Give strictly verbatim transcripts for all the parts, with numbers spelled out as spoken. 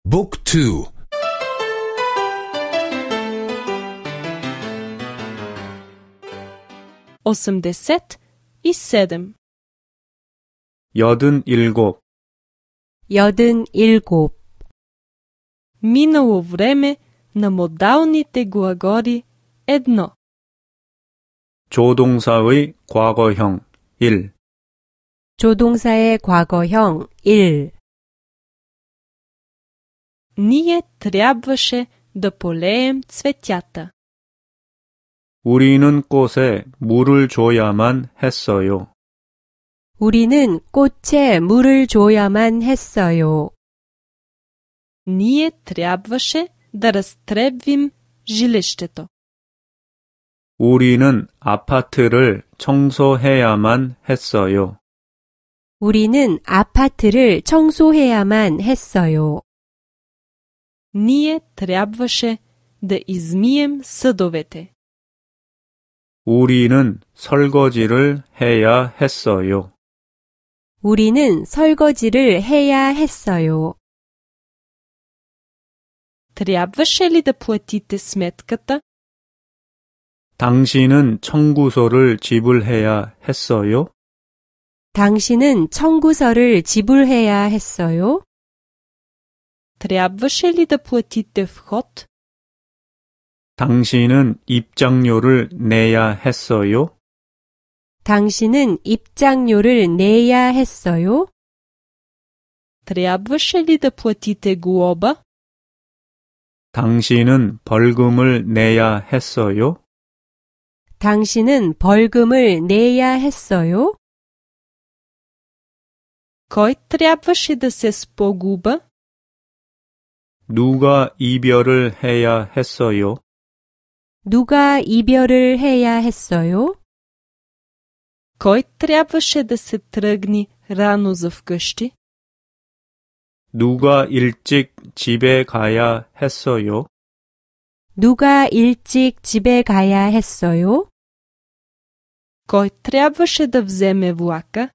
Book two. осемдесет и седем. 여든 일곱. 여든 일곱. Минало време на модалните глаголи едно. 조동사의 과거형 일. 조동사의 과거형 일. Ние трябваше да полеем цветята. 우리는 꽃에 물을 줘야만 했어요. 우리는 꽃에 물을 줘야만 했어요. Ние трябваше да разтребвим жилището. 우리는 아파트를 청소해야만 했어요. 우리는 아파트를 청소해야만 했어요. Ние трябваше да измием съдовете. 우리는 설거지를 해야 했어요. 우리는 설거지를 해야 했어요. трябваше ли да платите сметката? 당신은 청구서를 지불해야 했어요? 당신은 청구서를 지불해야 했어요? трябваше ли да платите вход? 당신은 입장료를 내야 했어요? 당신은 입장료를 내야 했어요? трябваше ли да платите глоба? 당신은 벌금을 내야 했어요? 당신은 벌금을 내야 했어요? Кой трябваше да се спогуба? 누가 이별을 해야 했어요? 누가 이별을 해야 했어요? Кой трябваше да се тръгне рано за вкъщи? 누가 일찍 집에 가야 했어요? 누가 일찍 집에 가야 했어요? Кой трябваше да вземе влака?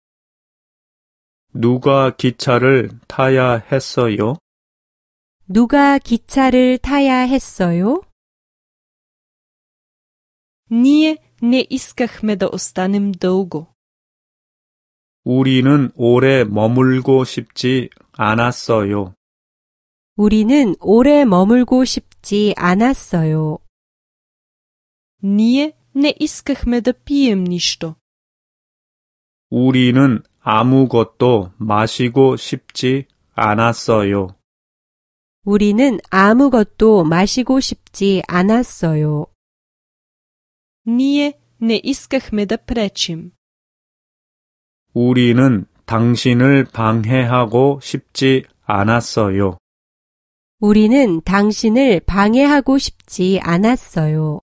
누가 기차를 타야 했어요? 누가 기차를 타야 했어요? Ние не искахме да останем дълго. 우리는 오래 머물고 싶지 않았어요. 우리는 오래 머물고 싶지 않았어요. Ние не искахме да пием нищо. 우리는 아무것도 마시고 싶지 않았어요. 우리는 아무것도 마시고 싶지 않았어요. Ние не искахме да пречим. 우리는 당신을 방해하고 싶지 않았어요. 우리는 당신을 방해하고 싶지 않았어요.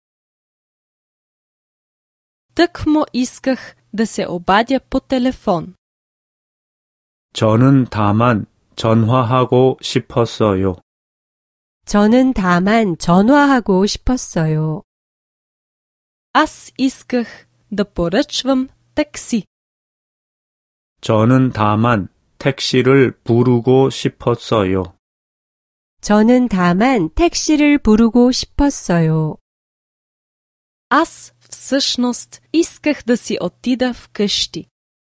Тъкмо исках да се обадя по телефон. 저는 다만 전화하고 싶었어요. 저는 다만 전화하고 싶었어요. Аз исках да поръчвам такси. 저는 다만 택시를 부르고 싶었어요. 저는 다만 택시를 부르고 싶었어요. Аз всъщност исках да си отида вкъщи.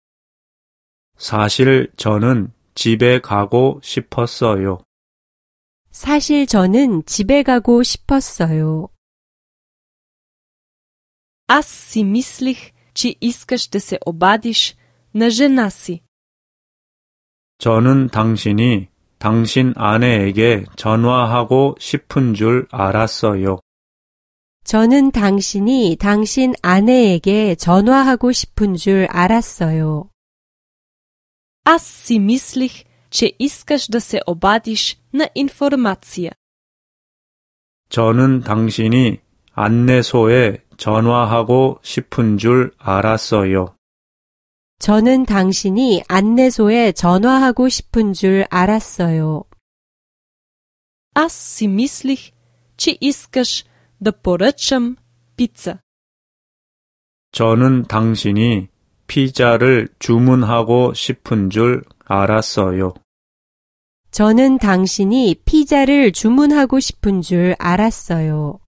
사실 저는 집에 가고 싶었어요. 사실 저는 집에 가고 싶었어요. Аз си мислих, че искаш да се обадиш на жена си. 저는 당신이 당신 아내에게 전화하고 싶은 줄 알았어요. 저는 당신이 당신 아내에게 전화하고 싶은 줄 알았어요. Аз си мислих, че искаш да се обадиш на информация. 저는 당신이 안내소에 전화하고 싶은 줄 알았어요. 저는 당신이 안내소에 전화하고 싶은 줄 알았어요. Аз си мислих, че искаш да поръчам пица. 저는 당신이 피자를 주문하고 싶은 줄 알았어요. 저는 당신이 피자를 주문하고 싶은 줄 알았어요.